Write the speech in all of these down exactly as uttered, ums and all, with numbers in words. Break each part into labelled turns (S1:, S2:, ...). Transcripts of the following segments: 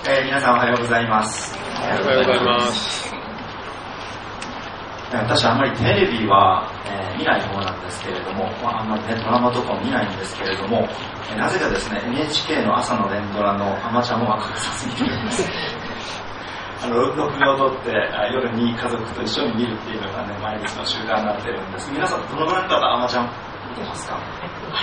S1: えー、皆さんおはようございます。
S2: おはようございます。
S1: 私あんまりテレビは、えー、見ない方なんですけれども、まあ、あんまりねドラマとかも見ないんですけれども、えー、なぜかですね エヌエイチケー の朝の連ドラのアマちゃんも欠かさず見てるんですあのろくびょう撮って夜に家族と一緒に見るっていうのがね毎日の習慣になってるんです。皆さんどのぐらいの方アマちゃん見てますか？はい、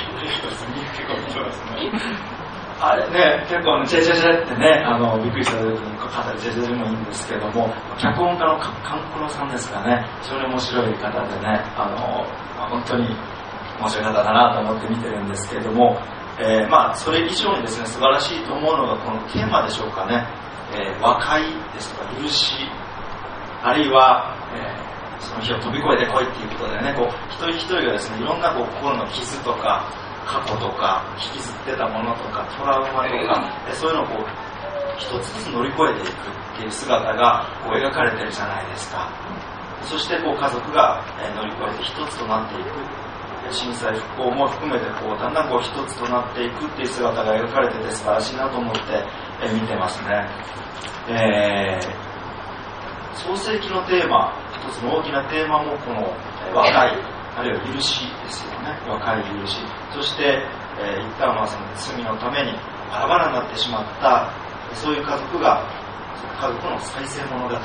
S1: ありがとうございます。結構見てますねあれね、結構ジェジェジェってね、あのびっくりした時に語るジェジェジェもいいんですけども、脚本家のカンコロさんですかね、非常に面白い方でね、あの本当に面白い方だなと思って見てるんですけれども、えー、まあそれ以上にですね素晴らしいと思うのがこのテーマでしょうかね、えー、和解ですとか許し、あるいは、えー、その日を飛び越えてこいっていうことでね、こう一人一人がですねいろんなこう心の傷とか過去とか引きずってたものとかトラウマとか、そういうのをこう一つずつ乗り越えていくっていう姿がこう描かれてるじゃないですか。そしてこう家族が乗り越えて一つとなっていく、震災復興も含めてこうだんだんこう一つとなっていくっていう姿が描かれてて素晴らしいなと思って見てますね。えー、創世記のテーマ、一つの大きなテーマもこの和解あるいは許しですよね。和解許し、そして、えー、一旦はその罪のためにバラバラになってしまったそういう家族がその家族の再生物語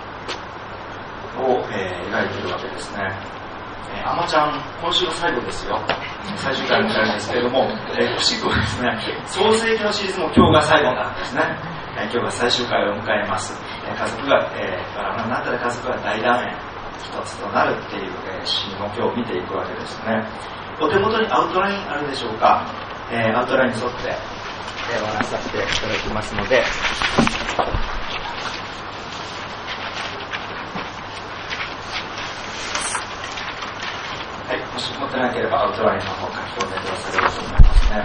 S1: を、えー、描いているわけですね。えー、アマちゃん今週の最後ですよ。最終回を迎えるんですけれども、えー、くしくもですね創世記のシリーズも今日が最後なんですね。えー、今日が最終回を迎えます。えー、家族が、えー、バラバラになったら家族が大団円一つとなるっていう、えー、シーンを今日見ていくわけですね。お手元にアウトラインあるでしょうか。えー、アウトラインに沿って、えー、お話しさせていただきますので、はい、もし持ってなければアウトラインの方書き込んでくだされると思いますね。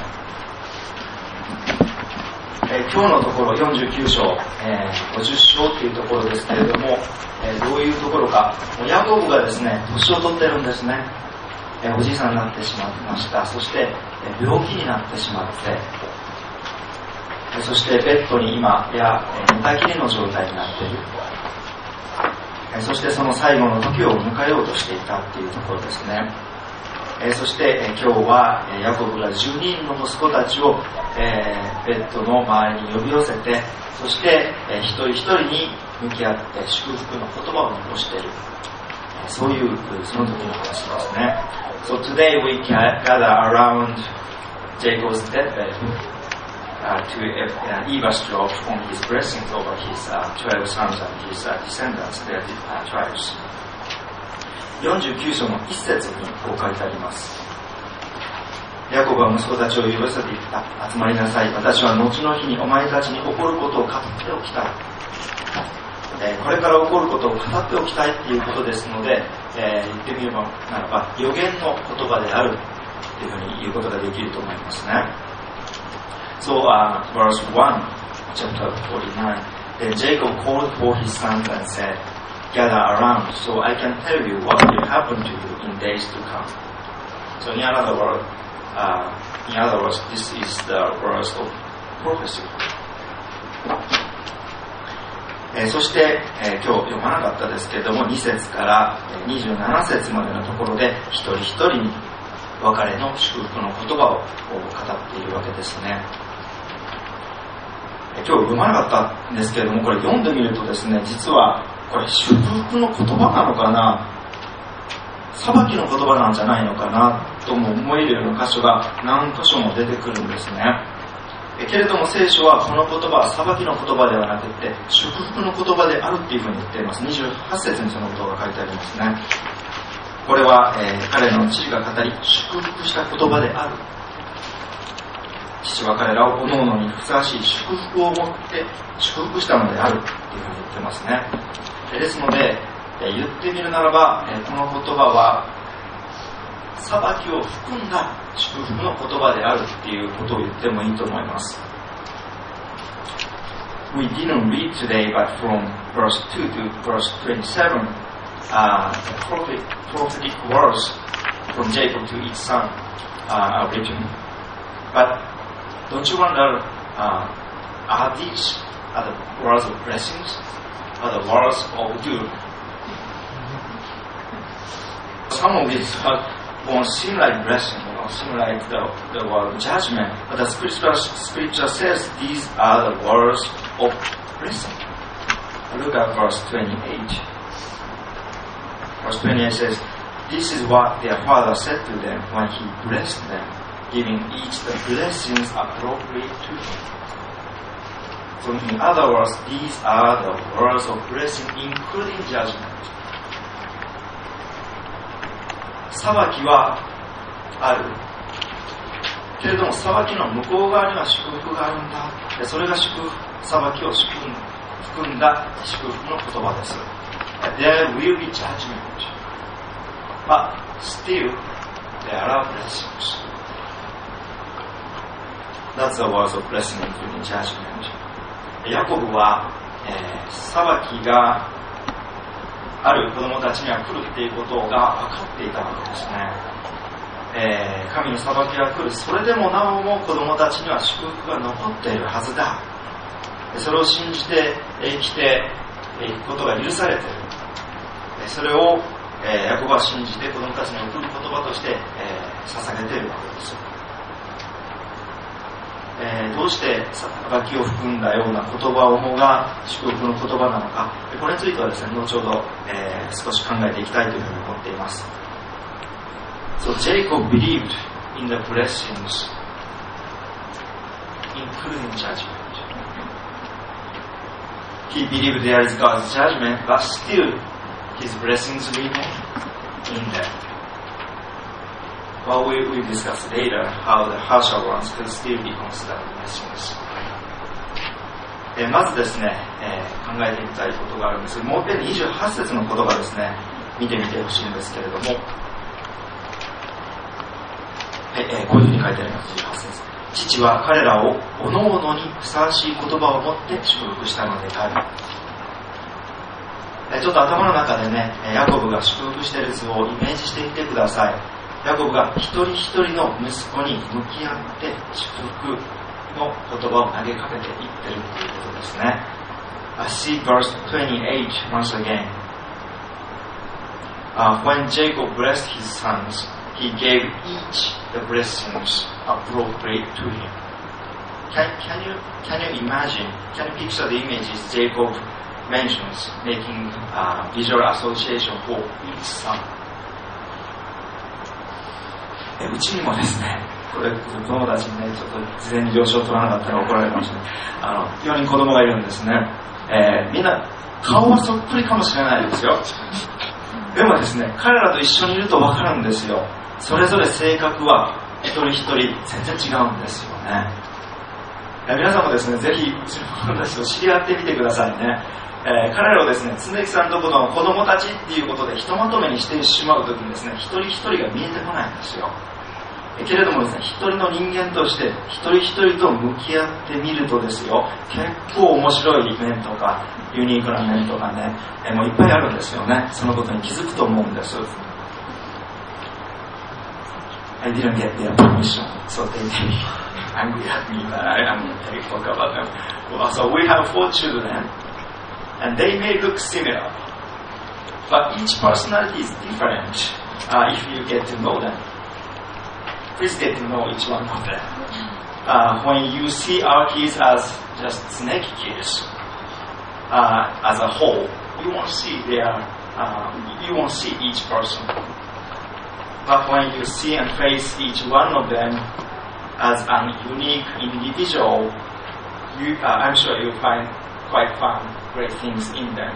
S1: えー、今日のところよんじゅうきゅう章、えー、ごじゅっ章っていうところですけれども、えー、どういうところか、ヤコブがですね年を取ってるんですね。えー、おじいさんになってしまいました。そして、えー、病気になってしまって、えー、そしてベッドに今や、えー、寝たきりの状態になっている、えー、そしてその最後の時を迎えようとしていたっていうところですね。えー、そして、えー、今日は、えー、ヤコブがじゅうにんの息子たちを、えー、ベッドの周りに呼び寄せて、そして、えー、一人一人に向き合って祝福の言葉を残している、えー、そういうその時の話ですね。So today we gather around Jacob's deathbed uh, to uh, eavesdrop on his blessings over his uh, twelve sons and his uh, descendants, their uh, tribes. よんじゅうきゅう章の一節にこう書いてあります。ヤコブは息子たちを呼び寄せていった。集まりなさい。私は後の日にお前たちに起こることを語っておきたい。えー、これから起こることを語っておきたいっていうことですので、えー、言ってみればならば予言の言葉であるっていうふうに言うことができると思いますね。So, uh, verse one, chapter forty-nine. Then Jacob called for his sons and said, Gather around, so I can tell you what will happen to you in days to come. So in other words, uh, in other words, this is the verse of prophecy. えー、そして、えー、今日読まなかったですけれどもに節からにじゅうなな節までのところで一人一人に別れの祝福の言葉を語っているわけですね。えー、今日読まなかったんですけれどもこれ読んでみるとですね、実はこれ祝福の言葉なのかな、裁きの言葉なんじゃないのかなとも思えるような箇所が何箇所も出てくるんですね。けれども聖書はこの言葉は裁きの言葉ではなくて祝福の言葉であるっていうふうに言っています。にじゅうはち節にそのことが書いてありますね。これは、えー、彼の父が語り祝福した言葉である。父は彼らを各々にふさわしい祝福を持って祝福したのであるっていうふうに言ってますね。ですので、えー、言ってみるならば、えー、この言葉は裁きを含んだ祝福の言葉であるっていうことを言ってもいいと思います。We didn't read today, but from verse two to verse twenty-seven, uh, the prophet, prophetic words from Jacob to each son uh, are written. But don't you wonder, uh, are these are the words of blessings, are the words of doom. Some of these won't seem like blessing, you know, seem like the, the word of judgment, but the scripture, scripture says these are the words of blessing. Look at verse twenty-eight. Verse twenty-eight says, this is what their father said to them when he blessed them, giving each the blessings appropriate to him. So in other words, these are the words of blessing, including judgment. 裁きはある。けれども裁きの向こう側には祝福があるんだ。それが祝福、裁きを祝福含んだ祝福の言葉です。There will be judgment, but still there are blessings. That's the words of blessing including judgment. ヤコブは、えー、裁きがある子供たちには来るっていうことが分かっていたわけですね、えー、神の裁きが来る。それでもなおも子供たちには祝福が残っているはずだ。それを信じて生きていくことが許されている。それを、えー、ヤコブは信じて子供たちに送る言葉として、えー、捧げているわけです。えー、どうして裁きを含んだような言葉をもが祝福の言葉なのか、これについてはですね、後ほど、えー、少し考えていきたいというふうに思っています。So Jacob believed in the blessings, including judgment. He believed there is God's judgment, but still his blessings remain in them.Well, we will discuss later how the harsher ones could still be considered blessings. えー、まずですね、えー、考えてみたいことがあるんですけど、もう一遍にじゅうはち節の言葉ですね、見てみてほしいんですけれども、えーえー、こういうふうに書いてあります。にじゅうはち節。父は彼らをおのおのにふさわしい言葉を持って祝福したのである。えー、ちょっと頭の中でね、ヤコブが祝福している図をイメージしてみてください。ヤコブが一人一人の息子に向き合って祝福の言葉を投げかけていってるということですね。I see verse twenty-eight once again. Uh, when Jacob blessed his sons, he gave each the blessings appropriate to him. Can, can you can you imagine? Can you picture the images Jacob mentions, making a visual association for each son?うちにもですね、これ子供たちにね、ちょっと事前に了承を取らなかったら怒られるかもしれない。あの、よにん子供がいるんですね。えー、みんな顔はそっくりかもしれないですよ。でもですね、彼らと一緒にいると分かるんですよ。それぞれ性格は一人一人全然違うんですよね。えー、皆さんもですね、ぜひうちの子供たちと知り合ってみてくださいね。えー、彼らをですね、常木さんとこの子供たちっていうことでひとまとめにしてしまうときにですね、一人一人が見えてこないんですよ。えー、けれどもですね、一人の人間として一人一人と向き合ってみるとですよ、結構面白い面とかユニークな面とかね、えー、もういっぱいあるんですよね。そのことに気づくと思うんです。I didn't get their permission, so they may be angry at me that I am going to talk about them. Well, so we have four children.And they may look similar, but each personality is different uh, if you get to know them. Please get to know each one of them. Uh, when you see our kids as just snake kids, uh, as a whole, you won't see their, uh, you won't see each person. But when you see and face each one of them as a unique individual, you, uh, I'm sure you'll find quite fun.Great things in them.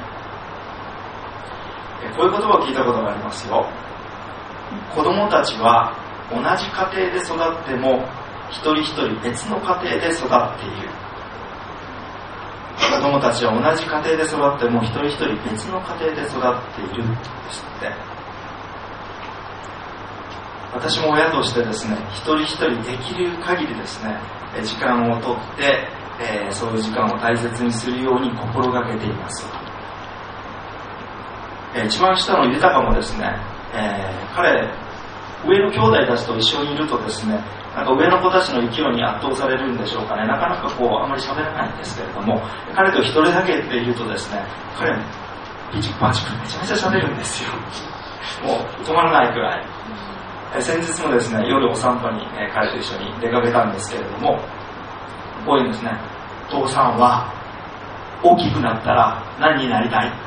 S1: こういう言葉を聞いたことがありますよ。子供たちは同じ家庭で育っても一人一人別の家庭で育っている。子供たちは同じ家庭で育っても一人一人別の家庭で育っているですって。私も親としてですね、一人一人できる限りですね、時間をとってえー、そういう時間を大切にするように心がけています。えー、一番下の豊かもですね、えー、彼上の兄弟たちと一緒にいるとですね、 なんか上の子たちの勢いに圧倒されるんでしょうかね。なかなかこうあまり喋らないんですけれども、彼と一人だけって言うとですね、彼ピチパチめちゃめちゃ喋るんですよ。もう止まらないくらい。先日もですね、夜お散歩に、えー、彼と一緒に出かけたんですけれども、こういうんですね、父さんは大きくなったら何になりたい？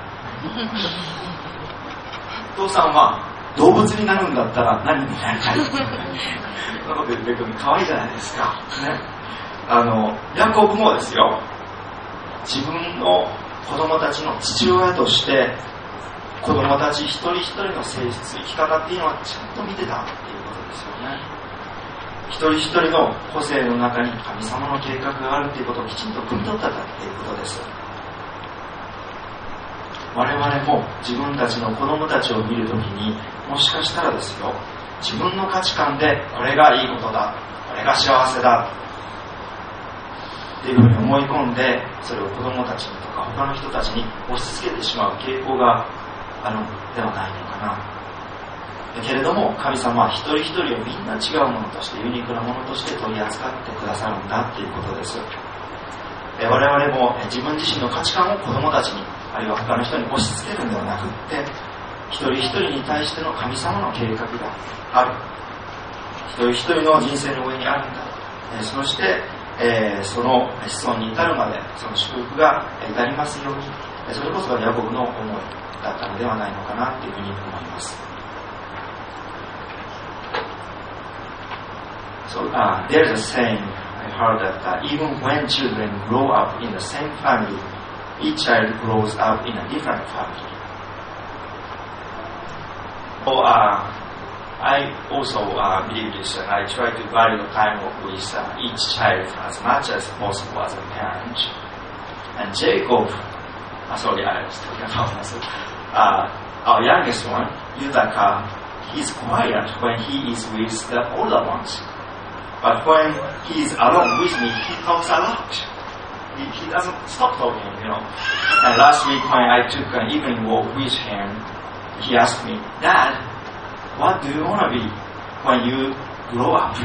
S1: 父さんは動物になるんだったら何になりたい？そんなこと言ってくるの可愛いじゃないですか。ね、あのヤコブもですよ、自分の子供たちの父親として子供たち一人一人の性質、生き方っていうのはちゃんと見てたっていうことですよね。一人一人の個性の中に神様の計画があるっていうことをきちんと汲み取ってたっていうことです。我々も自分たちの子供たちを見るときに、もしかしたらですよ、自分の価値観でこれがいいことだ、これが幸せだっていうふうに思い込んで、それを子供たちにとか他の人たちに押し付けてしまう傾向があるのではないのかな。けれども神様は一人一人をみんな違うものとして、ユニークなものとして取り扱ってくださるんだっていうことです。我々も自分自身の価値観を子供たちに、あるいは他の人に押し付けるんではなくって、一人一人に対しての神様の計画がある、一人一人の人生の上にあるんだ。そして、えー、その子孫に至るまでその祝福が至りますように、それこそがヤコブの思いだったのではないのかなというふうに思います。So uh, there's a saying I heard that uh, even when children grow up in the same family, each child grows up in a different family. So uh, I also uh, believe this, and I try to value the time with uh, each child as much as possible as a parent. And Jacob, uh, sorry, I was talking about myself. Uh, our youngest one, Yutaka, he's quiet when he is with the older ones. But when he is alone with me, he talks a lot. He, he doesn't stop talking, you know. And last week when I took an evening walk with him, he asked me, Dad, what do you want to be when you grow up?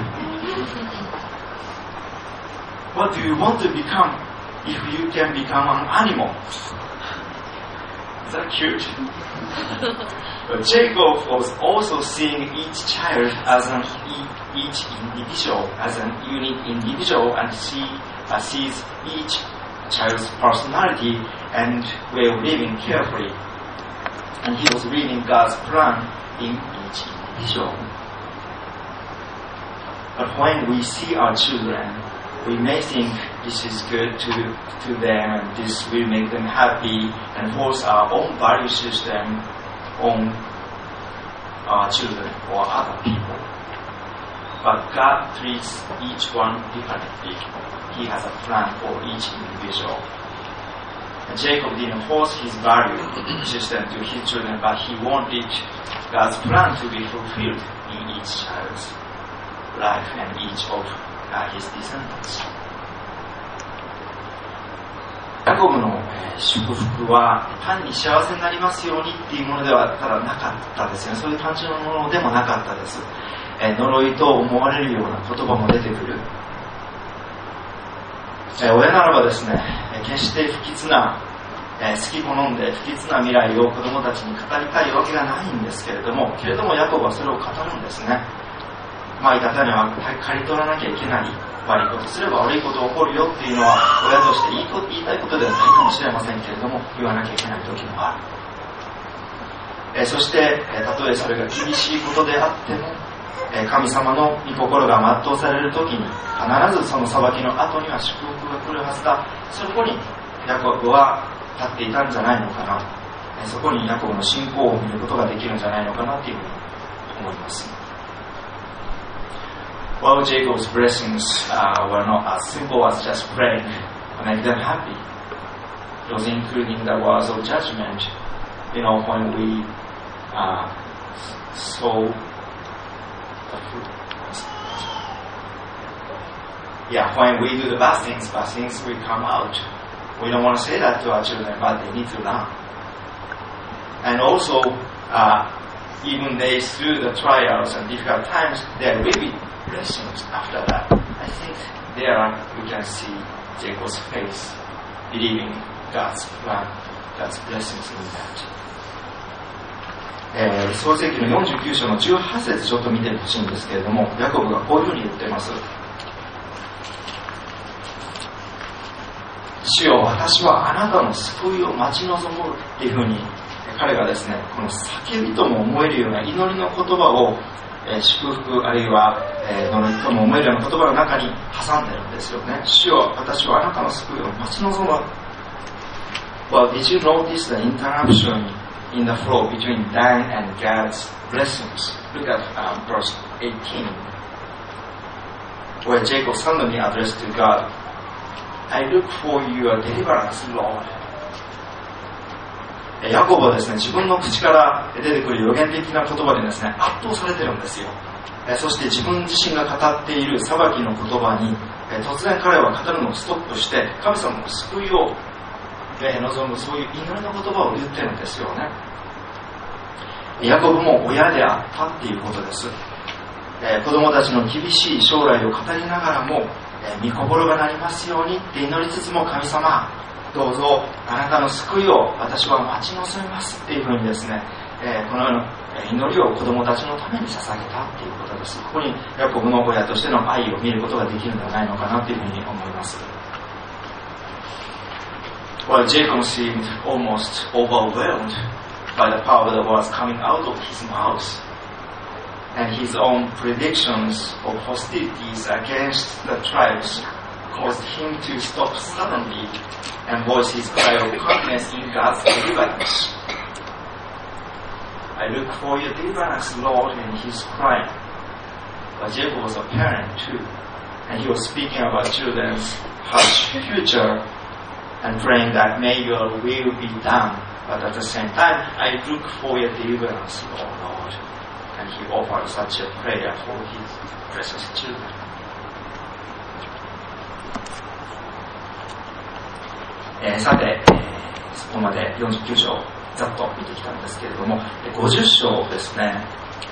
S1: What do you want to become if you can become an animal? Is that cute? But Jacob was also seeing each child as an each individual, as a unique individual, and see, uh, sees each child's personality and way of living carefully. And he was reading God's plan in each individual. But when we see our children, we may think this is good to, to them, and this will make them happy, and force our own value system on our children or other people. But God treats each one differently. He has a plan for each individual. And Jacob didn't force his value system to his children, but he wanted God's plan to be fulfilled in each child's life and each of uh, his descendants. ヤコブの祝福は単に幸せになりますようにっていうものではただなかったですね。そういう単純なものでもなかったです。え呪いと思われるような言葉も出てくる。え親ならばですね、決して不吉な、え好き好んで不吉な未来を子供たちに語りたいわけがないんですけれども、けれどもヤコブはそれを語るんですね。まあいたたには刈り取らなきゃいけない。悪いことすれば悪いこと起こるよっていうのは親として言いこと言いたいことではないかもしれませんけれども、言わなきゃいけない時もある。えそして、えたとえそれが厳しいことであっても、え神様の御心が全うされる時に必ずその裁きの後には祝福が来るはずだ。そこにヤコブは立っていたんじゃないのかな。えそこにヤコブの信仰を見ることができるんじゃないのかなというふうに思います。Well, Jacob's blessings uh, were not as simple as just praying to make them happy. It was including the words of judgment. You know, when we uh, sow the fruit. Yeah, when we do the bad things, bad things will come out. We don't want to say that to our children, but they need to learn. And also, uh, even they through the trials and difficult times, there will be blessings after that. I think there you can see Jacob's face, believing God's plan, God's blessings in that. えー、創世記のよんじゅうきゅう章のじゅうはち節ちょっと見てほしいんですけれども、ヤコブがこういうふうに言っています。主よ、私はあなたの救いを待ち望むっていうふうに彼がですね、この叫びとも思えるような祈りの言葉を、えー、祝福あるいは、えー、呪いとも思えるような言葉の中に挟んでるんですよね。主よ、私はあなたの救いを待ち望む。Well, did you notice the interruption in the flow between Dan and God's blessings? Look at um, verse eighteen, where Jacob suddenly addressed to God, I look for your deliverance, Lord. ヤコブはですね、自分の口から出てくる予言的な言葉でですね、圧倒されてるんですよ。そして自分自身が語っている裁きの言葉に、突然彼は語るのをストップして、神様の救いを望む、そういう祈りの言葉を言ってるんですよね。ヤコブも親であったっていうことです。子供たちの厳しい将来を語りながらも、御心がなりますようにって祈りつつも、神様どうぞあなたの救いを私は待ち望みますっていうふうにですね、このような祈りを子供たちのために捧げたっていうことです。ここにヤコブの親としての愛を見ることができるのではないのかなというふうに思います。Well, Jacob seemed almost overwhelmed by the power that was coming out of his mouth, and his own predictions of hostilities against the tribes caused him to stop suddenly and voice his cry of confidence in God's deliverance. I look for your deliverance, Lord, and he's crying. But Jacob was a parent too, and he was speaking about children's harsh future and praying that may your will be done. But at the same time, I look for your deliverance, O Lord. And he offered such a prayer for his precious children. えー、さて、えー、そこまでよんじゅうきゅう章ざっと見てきたんですけれども、ごじゅっ章ですね。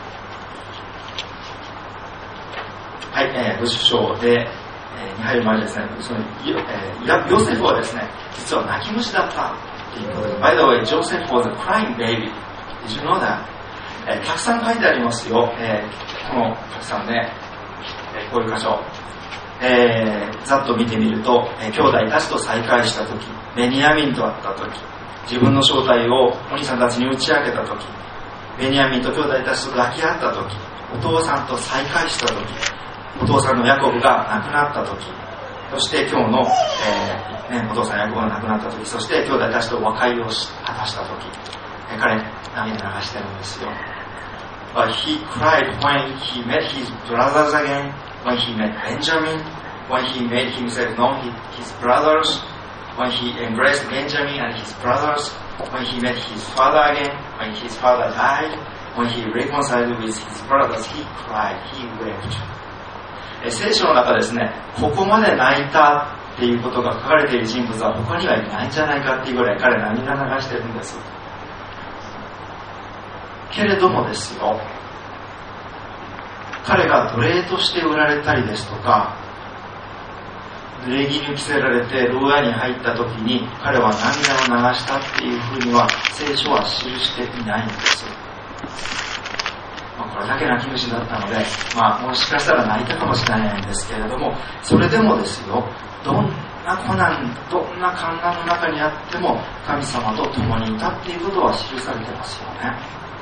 S1: はい、えー、ごじゅっ章で、えー、に入る前ですね、その、えー、ヨセフはですね、実は泣き虫だったっていうことで、By the way, Joseph was a crying baby. Did you know that? えー、たくさん書いてありますよ。えー、このたくさんね、えー、こういう箇所。えー、ざっと見てみると、えー、兄弟たちと再会したとき、ベニヤミンと会ったとき、自分の正体をお兄さんたちに打ち明けたとき、ベニヤミンと兄弟たちと抱き合ったとき、お父さんと再会したとき、お父さんのヤコブが亡くなったとき、そして今日の、えーね、お父さんヤコブが亡くなったとき、そして兄弟たちと和解を果たしたとき、えー、彼涙流してるんですよ。But he cried when he met his brothers again.When he met Benjamin, when he made himself known to his brothers, when he embraced Benjamin and his brothers, when he met his father again, when his father died, when he reconciled with his brothers, he cried, he wept. 聖書の中ですね、ここまで泣いたっていうことが書かれている人物は他にはいないんじゃないかっていうぐらい彼涙流してるんです。けれどもですよ、彼が奴隷として売られたりですとか、濡れ衣に着せられて牢屋に入った時に彼は涙を流したっていうふうには聖書は記していないんです。まあ、これだけ泣き虫だったので、まあ、もしかしたら泣いたかもしれないんですけれども、それでもですよ、どんな困難、どんな困難の中にあっても神様と共にいたっていうことは記されてますよね。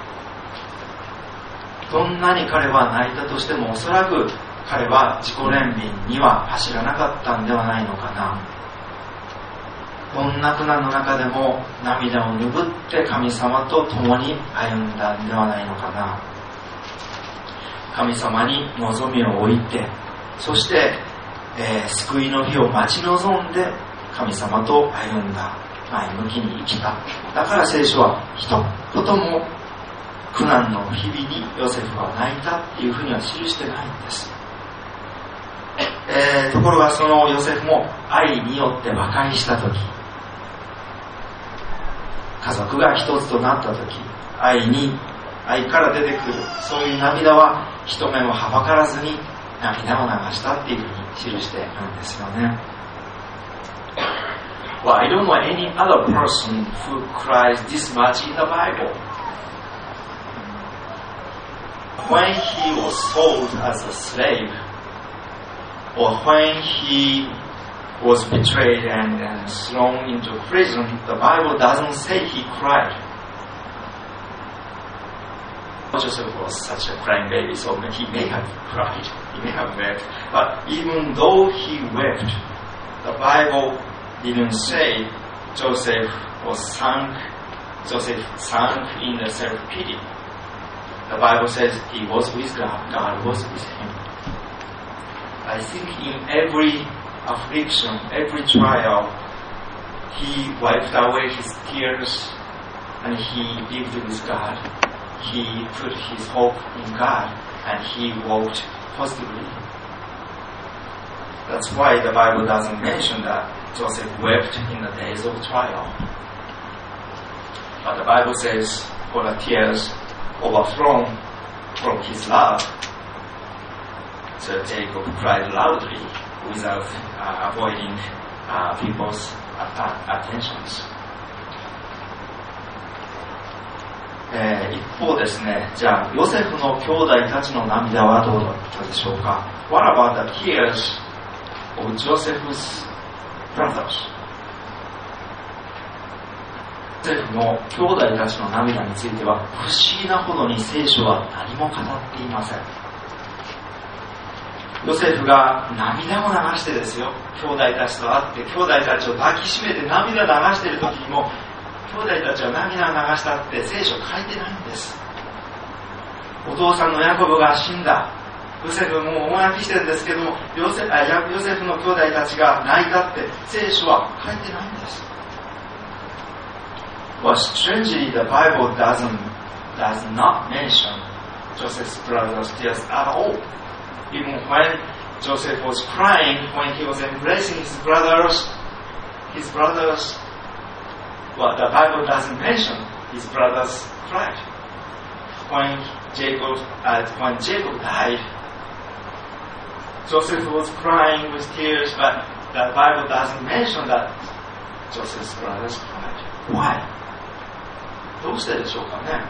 S1: どんなに彼は泣いたとしても、おそらく彼は自己憐憫には走らなかったんではないのかな。どんな苦難の中でも涙を拭って神様と共に歩んだんではないのかな。神様に望みを置いて、そして、えー、救いの日を待ち望んで神様と歩んだ、前向きに生きた。だから聖書は一言も苦難の日々にヨセフは泣いたっていうふうには記してないんです。えー、ところがそのヨセフも愛によって和解したとき、家族が一つとなったとき、愛に愛から出てくるそういう涙は人目もはばからずに涙を流したっていうふうに記しているんですよね。Well, I don't know any other person who cries this much in the Bible. When he was sold as a slave, or when he was betrayed and, and thrown into prison, the Bible doesn't say he cried. Joseph was such a crying baby, so he may have cried, he may have wept. But even though he wept, the Bible didn't say Joseph was sunk, Joseph sunk in the self-pity. The Bible says he was with God, God was with him. I think in every affliction, every trial, he wiped away his tears and he lived with God. He put his hope in God and he walked positively. That's why the Bible doesn't mention that Joseph wept in the days of trial. But the Bible says, for the tears overflown from his love, so Jacob cried loudly without uh, avoiding uh, people's uh, attentions. えー、一方ですね、じゃあヨセフの兄弟たちの涙はどうだったでしょうか。What about the tears of Joseph's brothers? ヨセフの兄弟たちの涙については不思議なほどに聖書は何も語っていません。ヨセフが涙を流してですよ、兄弟たちと会って兄弟たちを抱きしめて涙を流している時にも兄弟たちは涙を流したって聖書書いてないんです。お父さんのヤコブが死んだ、ヨセフも大泣きしてるんですけども、ヨセ、あ、ヨセフの兄弟たちが泣いたって聖書は書いてないんです。But strangely, the Bible doesn't does not mention Joseph's brothers' tears at all. Even when Joseph was crying, when he was embracing his brothers, his brothers, well, the Bible doesn't mention his brothers cried. When Jacob, uh, when Jacob died, Joseph was crying with tears, but the Bible doesn't mention that Joseph's brothers cried. Why? どうしてでしょうかね。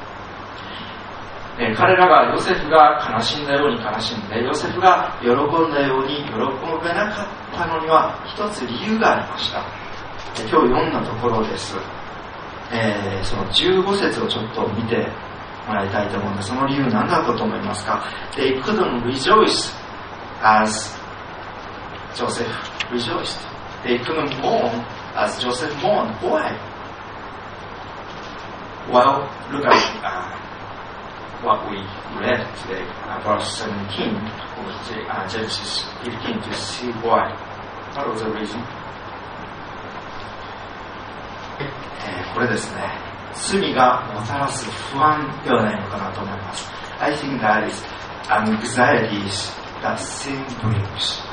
S1: えー、彼らがヨセフが悲しんだように悲しんで、ヨセフが喜んだように喜べなかったのには一つ理由がありました。えー、今日読んだところです。えー、そのじゅうご節をちょっと見てもらいたいと思うんです。その理由何だったと思いますか。 They couldn't rejoice as Joseph rejoiced. They couldn't mourn as Joseph mourned. Why? Well, look at uh, what we read today, uh, verse seventeen of uh, Genesis fifteen, to see why. What was the reason? えー、これですね、罪がもたらす不安ではないのかなと思います。I think that is anxieties that sin brings.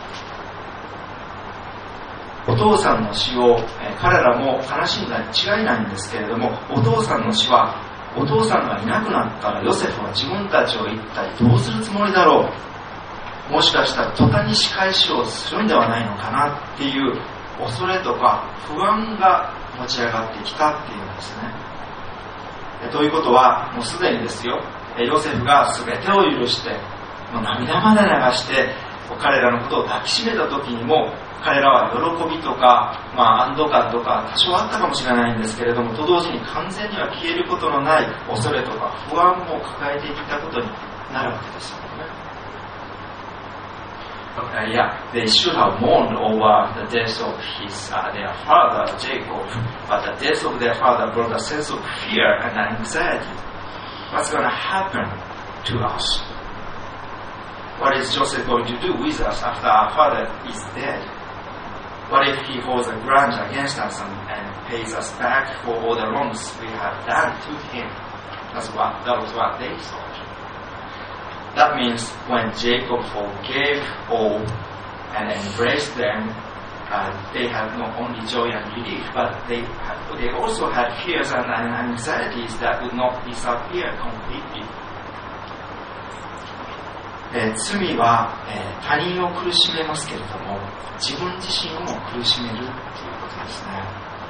S1: お父さんの死を、えー、彼らも悲しんだに違いないんですけれども、お父さんの死はお父さんがいなくなったらヨセフは自分たちを一体どうするつもりだろう、もしかしたら途端に仕返しをするんではないのかなっていう恐れとか不安が持ち上がってきたっていうんですね。えということはもうすでにですよ、ヨセフが全てを許してもう涙まで流して彼らのことを抱きしめた時にも、彼らは喜びとか、まあ、安堵感とか多少あったかもしれないんですけれども、と同時に完全には消えることのない恐れとか不安も抱えていたことになるわけですよね。Uh, yeah, they should have mourned over the death of his, uh, their father Jacob, but the death of their father brought a sense of fear and anxiety. What's going to happen to us? What is Joseph going to do with us after our father is dead? What if he holds a grudge against us and, and pays us back for all the wrongs we have done to him? That's what, that was what they thought. That means when Jacob forgave all and embraced them, uh, they had not only joy and relief, but they, had, they also had fears and, and anxieties that would not disappear completely. えー、罪は、えー、他人を苦しめますけれども、自分自身をも苦しめるということですね。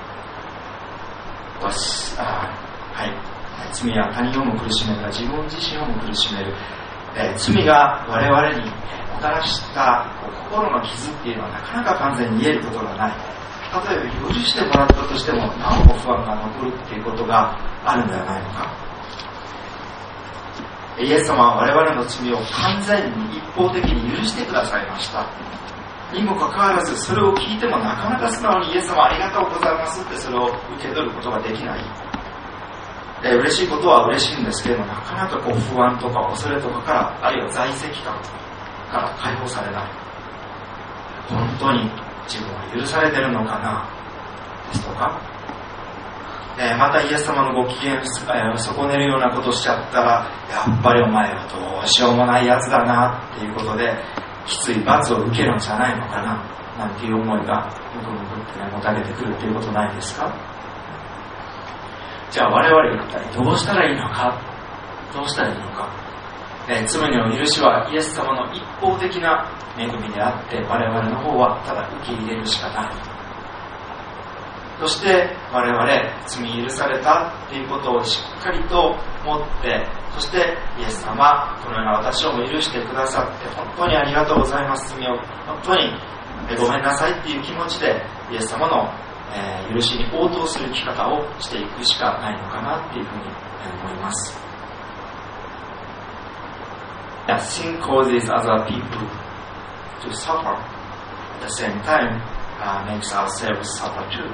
S1: あはい、罪は他人をも苦しめるが、自分自身をも苦しめる。えー、罪が我々にもたらした心の傷っていうのはなかなか完全に言えることがない。例えば許してもらったとしてもなおも不安が残るっていうことがあるんではないのか。イエス様は我々の罪を完全に一方的に許してくださいましたにもかかわらず、それを聞いてもなかなか素直にイエス様ありがとうございますってそれを受け取ることができない。えー、嬉しいことは嬉しいんですけれども、なかなかこう不安とか恐れとかから、あるいは在籍感から解放されない。本当に自分は許されてるのかなですとか、えー、またイエス様のご機嫌を損ねるようなことをしちゃったら、やっぱりお前はどうしようもないやつだなっていうことできつい罰を受けるんじゃないのかななんていう思いがムクムクって持たれてくるっていうことないですか。じゃあ我々一体どうしたらいいのか、どうしたらいいのか。えー、罪の許しはイエス様の一方的な恵みであって、我々の方はただ受け入れるしかない。そして我々罪許されたっていうことをしっかりと持って、そしてイエス様このような私をも許してくださって本当にありがとうございます、罪を本当にごめんなさいっていう気持ちでイエス様の、えー、許しに応答する生き方をしていくしかないのかなっていうふうに思います。Sin causes other people to suffer. At the same time, uh, makes ourselves suffer too.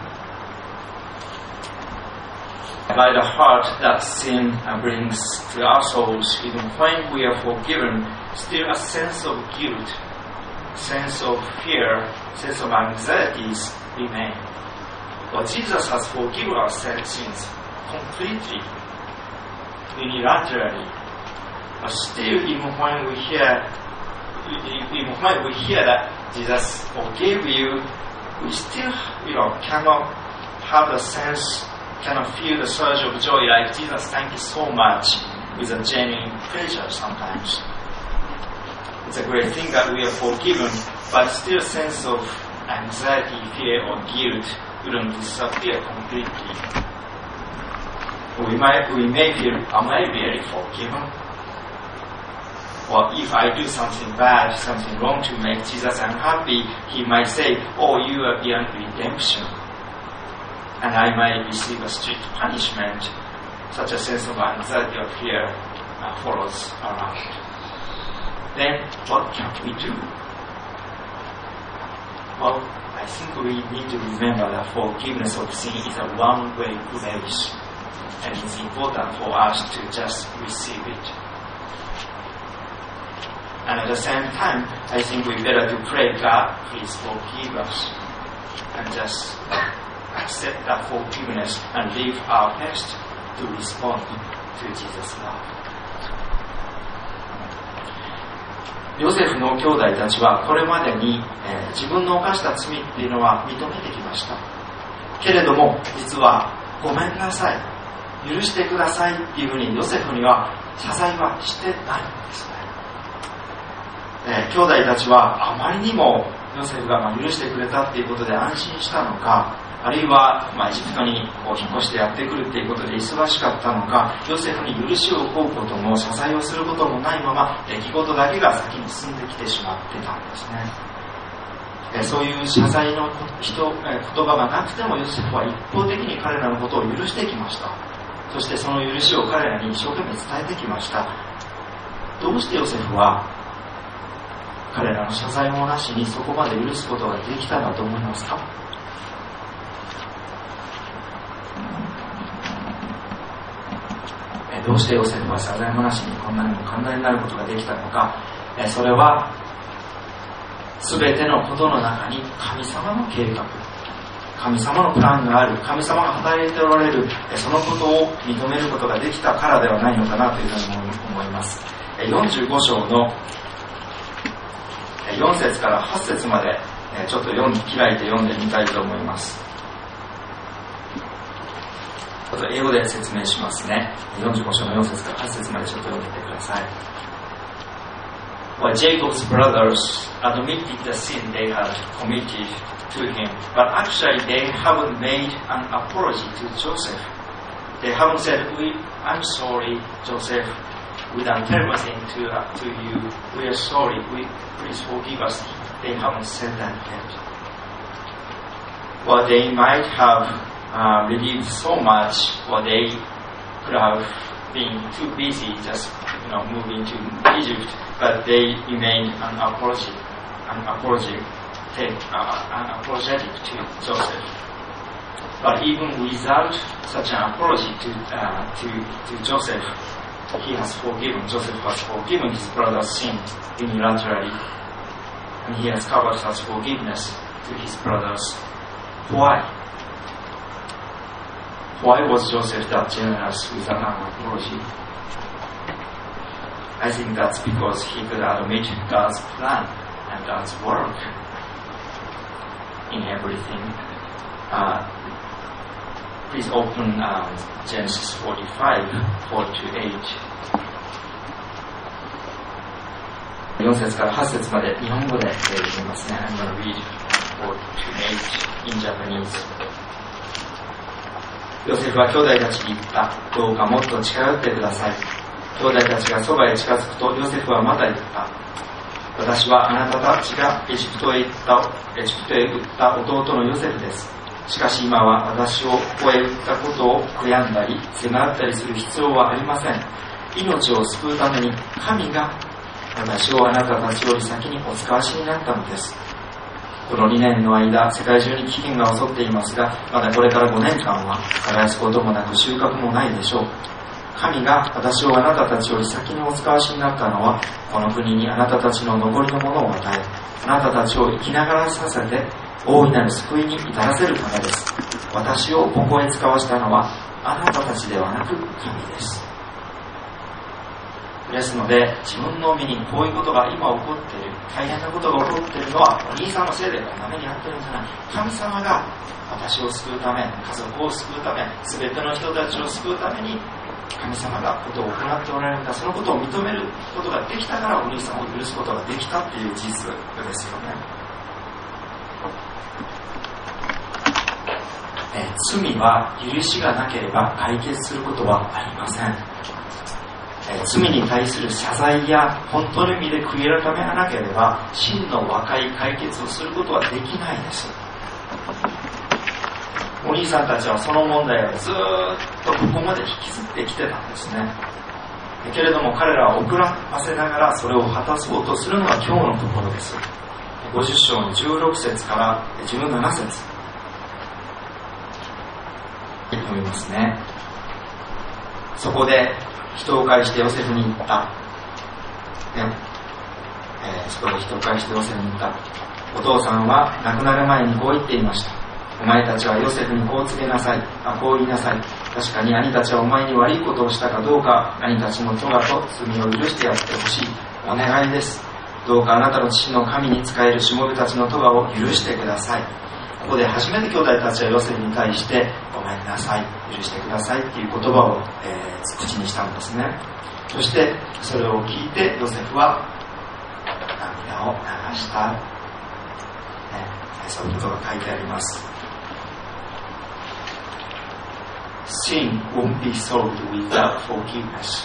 S1: By the hurt that sin brings to our souls, even when we are forgiven, still a sense of guilt, sense of fear, sense of anxieties remain. But Jesus has forgiven our sins completely, unilaterally. But still, even when we hear, even when we hear that Jesus forgave you, we still, you know, cannot have the sense, cannot feel the surge of joy like Jesus, thank you so much, with a genuine pleasure sometimes. It's a great thing that we are forgiven, but still a sense of anxiety, fear, or guilt wouldn't disappear completely. We might, we may feel, am I really forgiven? Or if I do something bad, something wrong to make Jesus unhappy, he might say, oh, you are beyond redemption. And I might receive a strict punishment. Such a sense of anxiety or fear uh, follows around. Then what can we do? Well, I think we need to remember that forgiveness of sin is a one-way grace. And it's important for us to just receive it. And at the same time, I think we better to pray, God, please forgive us. And just accept that forgiveness and live our best to respond to Jesus' love. ヨセフの兄弟たちはこれまでに、えー、自分の犯した罪っていうのは認めてきました。けれども実はごめんなさい、許してくださいっていうふうにヨセフには謝罪はしてないんですね。えー、兄弟たちはあまりにもヨセフがまあ許してくれたっていうことで安心したのか、あるいは、まあ、エジプトにこう引っ越してやってくるっていうことで忙しかったのか、ヨセフに許しを請うことも謝罪をすることもないまま出来事だけが先に進んできてしまってたんですね。えそういう謝罪の人え言葉がなくてもヨセフは一方的に彼らのことを許してきました。そしてその許しを彼らに一生懸命伝えてきました。どうしてヨセフは彼らの謝罪もなしにそこまで許すことができたんだと思いますか？どうしてヨセフは謝罪もなしにこんなにも簡単になることができたのか。それは全てのことの中に神様の計画、神様のプランがある、神様が働いておられる、そのことを認めることができたからではないのかなというふうに思います。よんじゅうご章のよん節からはち節までちょっと読ん開いて読んでみたいと思います。英語で説明しますね。よんじゅうご章のよん節からはち節までちょっと読んでてください。 Well, Jacob's brothers admitted the sin they had committed to him, but actually they haven't made an apology to Joseph. They haven't said, we, I'm sorry, Joseph, we don't tell anything to, uh, to you, we are sorry, we, please forgive us. They haven't said that yet. Well, they might have uh, relieved so much, or they could have been too busy just you know, moving to Egypt, but they remained unapologetic, unapologetic, uh, unapologetic to Joseph. But even without such an apology to, uh, to, to Joseph, he has forgiven, Joseph has forgiven his brother's sin unilaterally, and he has covered such forgiveness to his brothers. Why? Why was Joseph that generous with an apology? I think that's because he could admit God's plan and God's work in everything. Uh, please open uh, Genesis forty-five, four to eight. よん節からはち節まで日本語で読みますね。I'm going to read four to eight in Japanese. ヨセフは兄弟たちに言った。どうかもっと近寄ってください。兄弟たちがそばへ近づくとヨセフはまた言った。私はあなたたちがエジプトへ行ったエジプトへ売った弟のヨセフです。しかし今は私をここへ売ったことを悔やんだりせがったりする必要はありません。命を救うために神が私をあなたたちより先にお使わしになったのです。このにねんの間、世界中に飢饉が襲っていますが、まだこれからごねんかんは耕すこともなく収穫もないでしょう。神が私をあなたたちより先にお使わしになったのは、この国にあなたたちの残りのものを与え、あなたたちを生きながらさせて、大いなる救いに至らせるためです。私をここへ使わしたのは、あなたたちではなく神です。ですので、自分の身にこういうことが今起こっている、大変なことが起こっているのは、お兄さんのせいでこんな目に遭っているんじゃない。神様が私を救うため、家族を救うため、すべての人たちを救うために、神様がことを行っておられるんだ。そのことを認めることができたから、お兄さんを許すことができたっていう事実ですよね。え罪は許しがなければ解決することはありません。罪に対する謝罪や本当の意味で悔い改めがなければ真の和解解決をすることはできないです。お兄さんたちはその問題をずっとここまで引きずってきてたんですね。けれども彼らは遅らせながらそれを果たそうとするのが今日のところです。ごじゅっ章のじゅうろく節からじゅうなな節読みますね。そこで人を介してヨセフに言った、ねえー、そこで人を介してヨセフに言った。お父さんは亡くなる前にこう言っていました。お前たちはヨセフにこう告げなさい。あ、こう言いなさい。確かに兄たちはお前に悪いことをしたかどうか、兄たちの咎と罪を許してやってほしい。お願いです。どうかあなたの父の神に仕えるしもべたちの咎を許してください。ここで初めて兄弟たちはヨセフに対してごめんなさい、許してくださいっていう言葉を、えー、口にしたんですね。そしてそれを聞いてヨセフは涙を流した、ね、そういうことが書いてあります。Sin won't be solved without forgiveness.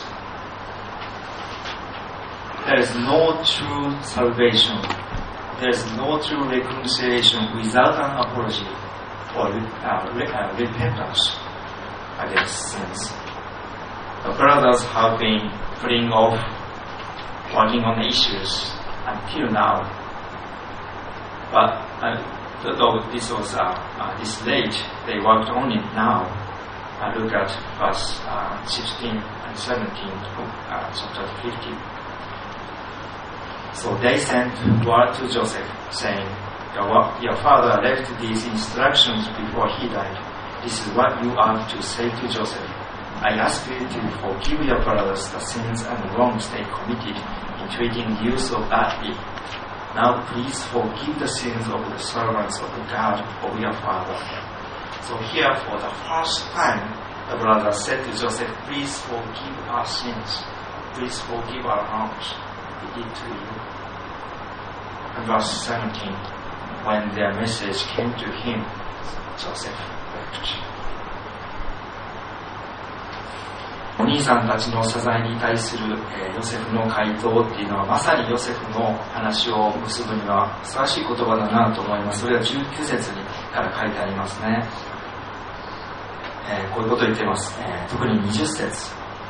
S1: There is no true salvation. There is no true reconciliation without an apology or uh, re- uh, repentance against sins. The brothers have been putting off working on the issues until now. But uh, though this was uh, uh, this late, they worked on it now. Uh, look at verse uh, sixteen and seventeen of uh, chapter fifty. So they sent word to Joseph, saying, your, your father left these instructions before he died. This is what you are to say to Joseph. I ask you to forgive your brothers the sins and wrongs they committed in treating you so badly. Now please forgive the sins of the servants of the God of your father. So here for the first time, the brothers said to Joseph, please forgive our sins. Please forgive our wrongs. he did to you. And verse seventeen, when their message came to him, Joseph wept. お兄さんたちの謝罪に対する、えー、ヨセフの回答っていうのはまさにヨセフの話を結ぶにはふさわしい言葉だなと思います。それはじゅうきゅう節にから書いてありますね。えー、こういうことを言っています、えー、特ににじゅっ節、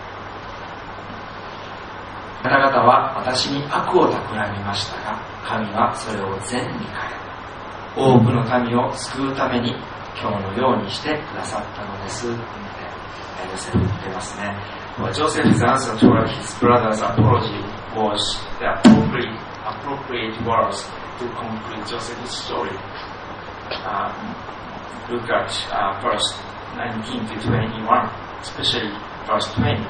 S1: あなた方は私に悪を企みましたが神はそれを善に変え多くの民を救うために今日のようにしてくださったのです。ヨセフ言ってますね。Joseph's answer to his brother's apology was the appropriate, appropriate words to conclude Joseph's story. Uh, look at uh, verse nineteen to twenty-one, especially verse twenty.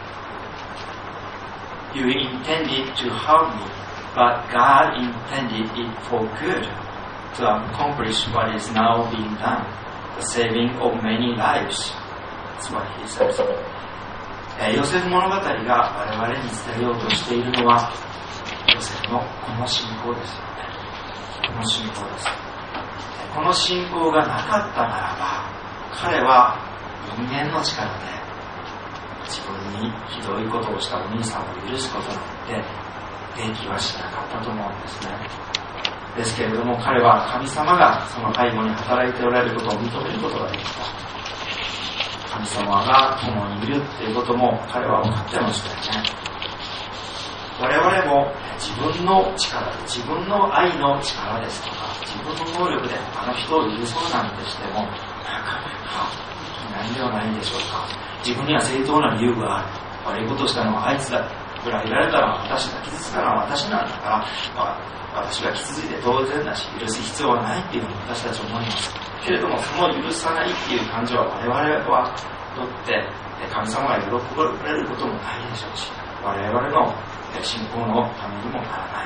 S1: You intended to harm me, but God intended it for good, to accomplish what is now being done, the saving of many lives.That's what he says. ヨセフ物語が我々に伝えようとしているのはヨセフのこの信仰ですよね。この信仰です。この信仰がなかったならば彼は人間の力で自分にひどいことをしたお兄さんを許すことなんてできはしなかったと思うんですね。ですけれども彼は神様がその背後に働いておられることを認めることができた。神様が共にいるっていうことも彼は分かってましたよね。我々も自分の力で自分の愛の力ですとか自分の能力で他の人を許そうなんてしてもなかなか何ではないんでしょうか。自分には正当な理由がある。悪いことをしたのはあいつだ、裏切られたのは私だ、傷ついたのは私なんだから、まあ、私が傷ついて当然だし許す必要はないっていうふうに私たち思います。けれどもその許さないっていう感情は我々はとって神様が喜ばれることもないでしょうし我々の信仰のためにもならない。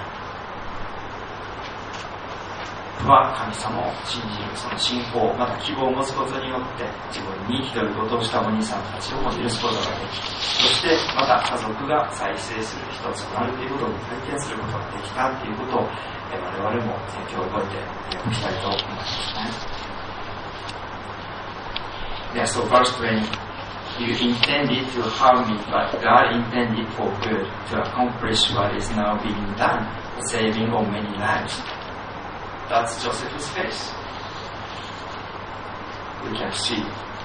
S1: 僕は神様を信じるその信仰また希望を持つことによって自分にひどいことをしたお兄さんたちをも許すことができそしてまた家族が再生する一つとなるということを体験することができたということを我々も今日覚えておきたいと思いますね。Yeah, so verse twenty, you intended to harm me, but God intended for good, to accomplish what is now being done, the saving of many lives. That's Joseph's face. We can see.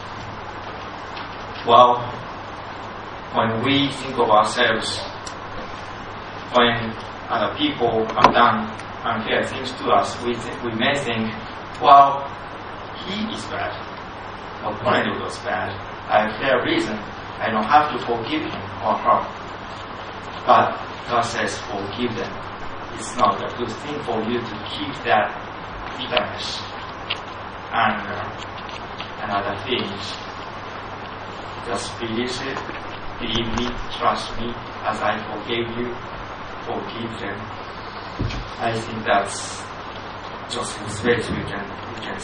S1: Well, when we think of ourselves, when other people have done unfair things to us, we, th- we may think, well, he is bad.My opponent was bad. I have fair reason. I don't have to forgive him or her. But God says, forgive them. It's not a good thing for you to keep that bitterness, anger, and other feelings. Just release it. Believe me, trust me, as I forgave you, forgive them. I think that's Joseph's face we can, we can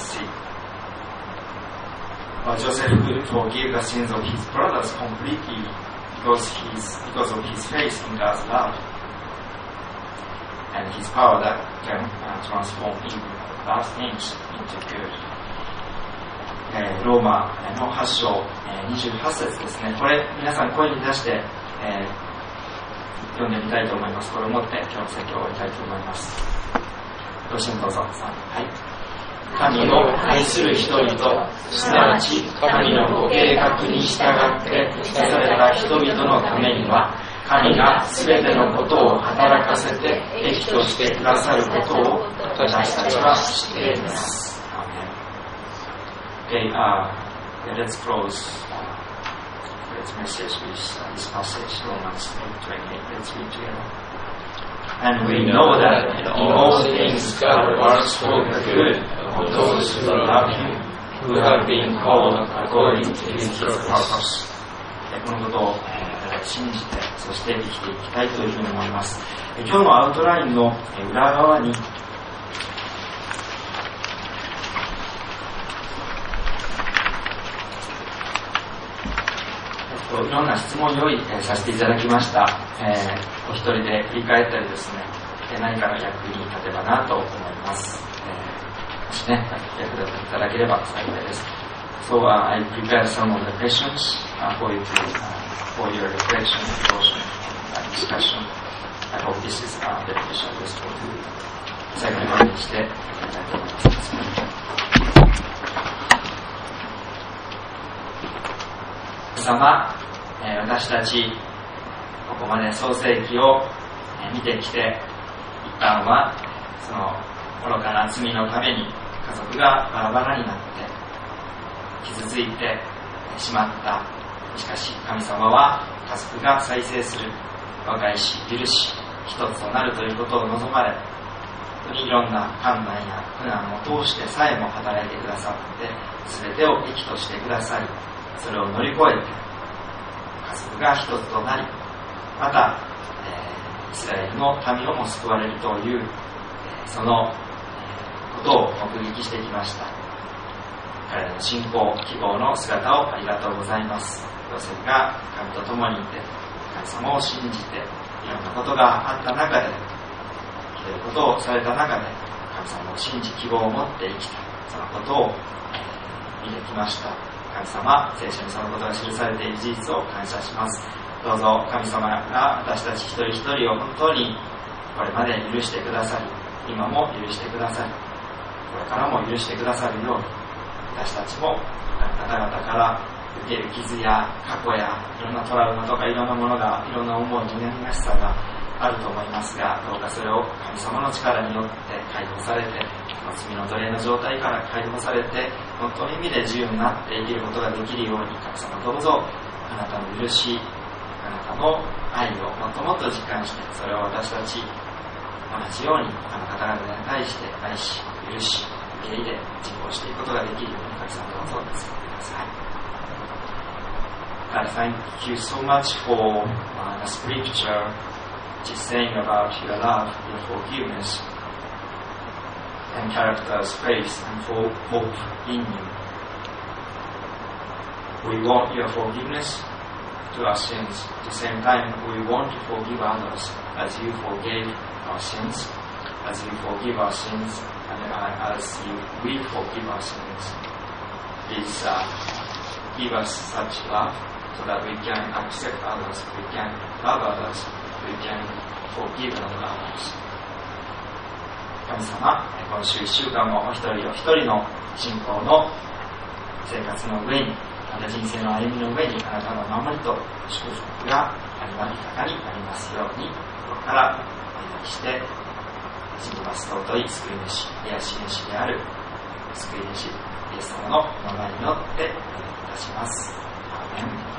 S1: see.But Joseph could forgive the sins of his brothers completely because, he's, because of his faith in God's love and his power that can uh, transform even bad things into good. えー、ローマのはち章、えー、にじゅうはち節ですね。これ皆さん声に出して、えー、読んでみたいと思います。これを持って今日の説教を終えたいと思います。ご一緒にどうぞ。はい。神の愛する人々、すなわち神のご計画に従って生かされた人々のためには、神がすべてのことを働かせて益としてくださることを私たちは知っています。Okay, uh, let's close uh, this message with uh, this passage, Romans eight twenty-eight. Let's read together.And we know that in all things God works for the good of those who love Him, who have been called according to His purpose. このことを信じて、そして生きていきたいというふうに思います。今日のアウトラインの裏側にいろんな質問を用意させていただきました。えー、お一人で振り返ったりですね、何かの役に立てばなと思います。えー、もしね、役立てていただければ幸いです。So、uh, I prepared some of the questions、uh, for you to、uh, for your reflection, devotion, and discussion. I hope this is、uh, beneficial useful to you. 最後にお願いしていきたいと思います。様、えー、私たちここまで創世記を、えー、見てきて、一旦はその愚かな罪のために家族がバラバラになって傷ついてしまった。しかし神様は家族が再生する、和解し許し一つとなるということを望まれ、本当にいろんな困難や苦難を通してさえも働いてくださって、全てを益としてくださり、それを乗り越えて家族が一つとなり、また、えー、イスラエルの民をも救われるという、えー、その、えー、ことを目撃してきました。彼らの信仰希望の姿をありがとうございます。ヨセフが神と共にいて神様を信じて、いろんなことがあった中で、ひどいことをされた中で神様を信じ希望を持って生きた、そのことを、えー、見てきました。神様、聖書にそのことが記されている事実を感謝します。どうぞ神様が私たち一人一人を本当にこれまで許してくださり、今も許してくださり、これからも許してくださるように、私たちも方々から受ける傷や過去やいろんなトラウマとかいろんなものが、いろんな思い、苦々しさがあると思いますが、どうかそれを神様の力によって解放されて、罪の奴隷の状態から解放されて、本当の意味で自由になって生きることができるように、神様どうぞあなたの許し、あなたの愛をもっともっと実感して、それを私たち同じように他の方々に対して愛し許し受け入れ実行していくことができるように、神様どうぞ助けてください。God, thank you so much for、uh, the scripture which is saying about your love, your forgiveness and character's faith and for hope in you. We want your forgiveness to our sins. At the same time, we want to forgive others as you forgave our sins, as you forgive our sins, and uh, as you will forgive our sins. Please uh, give us such love so that we can accept others, we can love others, we can forgive others. 神様、今週一週間もお一人お一人の信仰の生活の上に、また人生の歩みの上にあなたの守りと祝福がありま豊かになりますように、心からお祈りして信じます。尊い救い主、癒し主である救い主イエス様の名前によってお祈りいたします。アーメン。